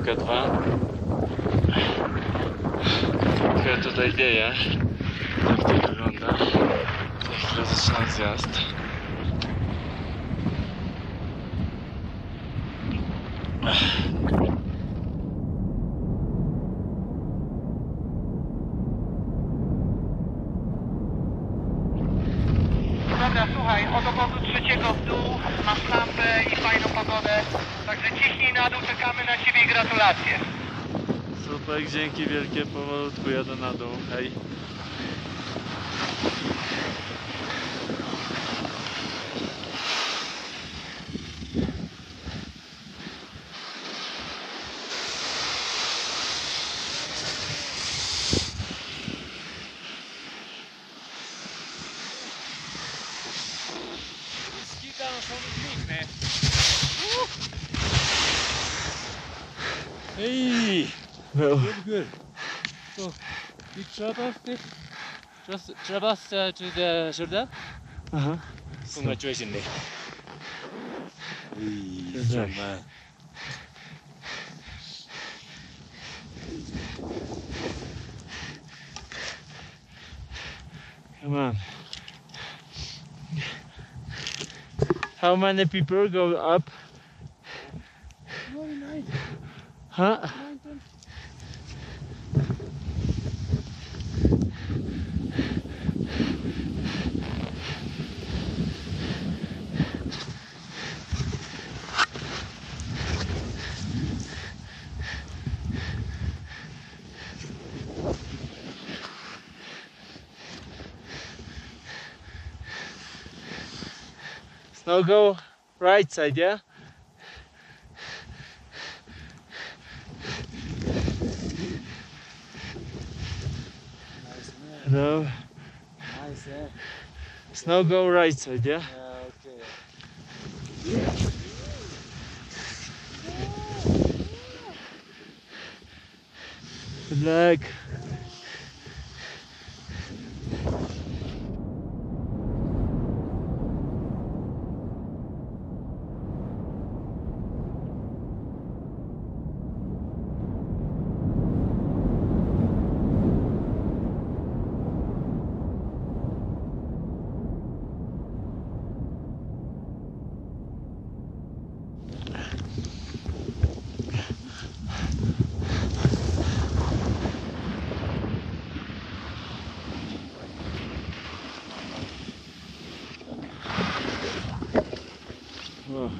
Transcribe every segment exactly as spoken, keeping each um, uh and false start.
K dwa. Trochę tutaj dzieje. Tak to wygląda. Za chwilę zaczynam zjazd. Dobra, słuchaj, od obozu trzeciego w dół, masz lampę i fajną pogodę, także ciśnij na dół, czekamy na ciebie i gratulacje. Super, dzięki wielkie, powolutku jadę na dół, hej. Hey, Well, good, good. So, you traverse this, just traverse uh, to the shoulder. aha. Congratulations. Hey, good job, man. Come on. How many people go up? Very nice. Huh? Now go right side, yeah? Nice, man. No. Nice, eh? Now go right side, yeah? Yeah, okay. Good luck. Oh.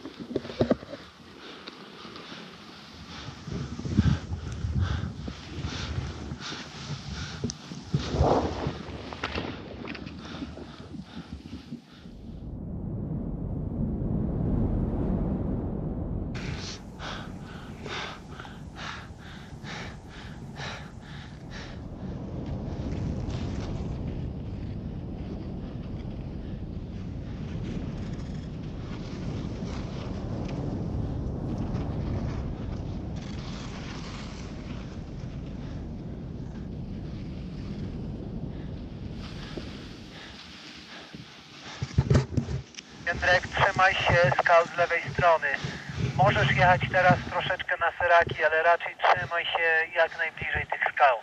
Jędrek, trzymaj się skał z lewej strony. Możesz jechać teraz troszeczkę na seraki, ale raczej trzymaj się jak najbliżej tych skał.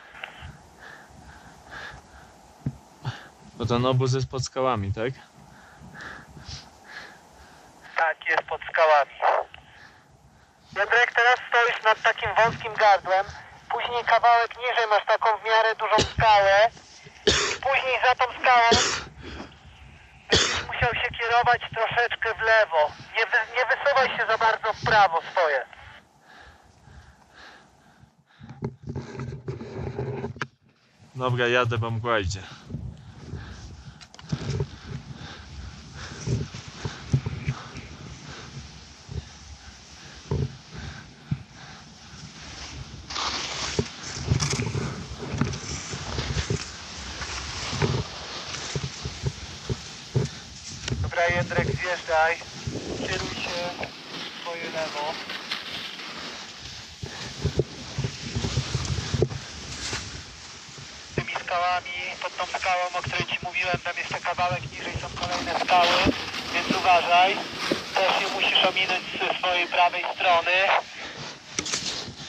Bo ten obóz jest pod skałami, tak? Tak, jest pod skałami. Jędrek, teraz stoisz nad takim wąskim gardłem, później kawałek niżej masz taką w miarę dużą skałę, później za tą skałą będziesz musiał się kierować troszeczkę w lewo. Nie, wy, nie wysuwaj się za bardzo w prawo swoje. Dobra, jadę, bo mgła idzie. Dobra, Jędrek, zjeżdżaj. Kieruj się w swoje lewo. Tymi skałami, pod tą skałą, o której ci mówiłem, tam jeszcze kawałek niżej są kolejne skały, więc uważaj. Też je musisz ominąć ze swojej prawej strony.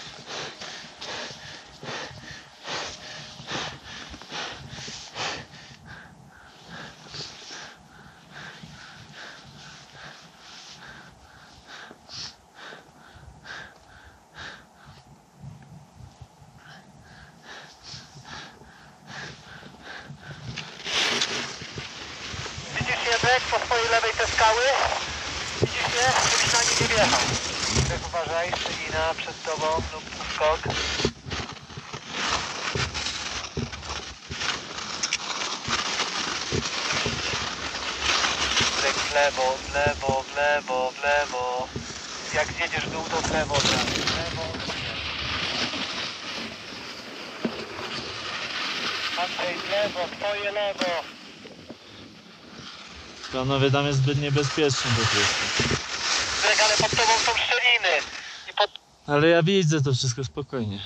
kawałek po swojej lewej te skały. Widzisz mnie? Żebyś na nie nie wjechał. Tak uważaj, szczelina przed tobą lub skok. W lewo, w lewo, w lewo, w lewo. Jak zjedziesz w dół, to w lewo, w lewo, w lewo. Andrzej, w lewo, twoje lewo. Panowie, tam jest zbyt niebezpiecznie po prostu. Greg, ale pod tobą są szczeliny. I pod... Ale ja widzę to wszystko spokojnie.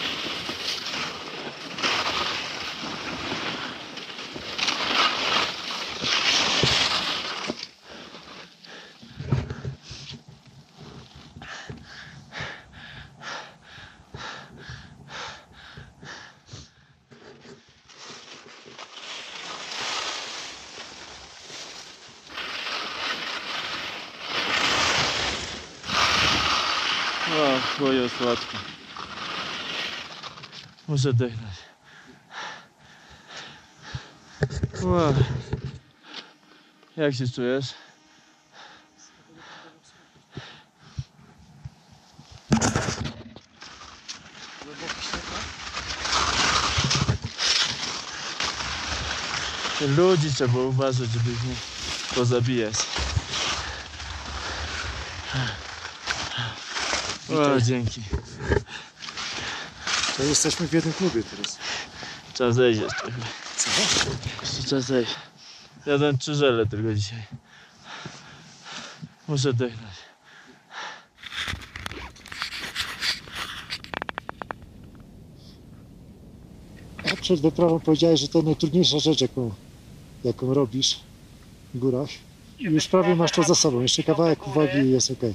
O, chłoje słodkie. Muszę dychnąć. Wow. Jak się czujesz? Ludzi trzeba uważać, żeby ich nie pozabijać. O, dzięki. To jesteśmy w jednym klubie teraz. Trzeba zejść jeszcze. Co? Jeszcze trzeba zejść. Jadłem trzy żele tylko dzisiaj. Muszę dychnąć. A przed wyprawą powiedziałeś, że to najtrudniejsza rzecz, jaką, jaką robisz w górach. I już prawie masz to za sobą. Jeszcze kawałek uwagi i jest ok.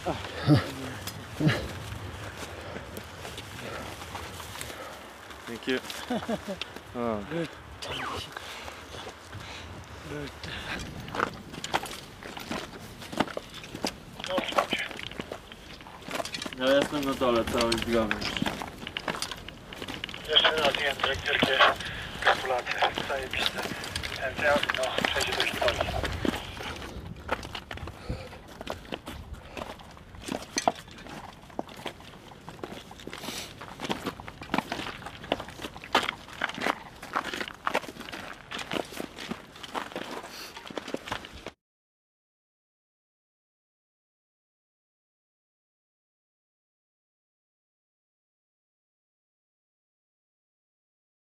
Thank you. O. Ja jestem na dole, cały zgamy. Jeszcze raz Jędrek, wielkie gratulacje, zajebiste. Ten teatr, no, przejdzie do historii.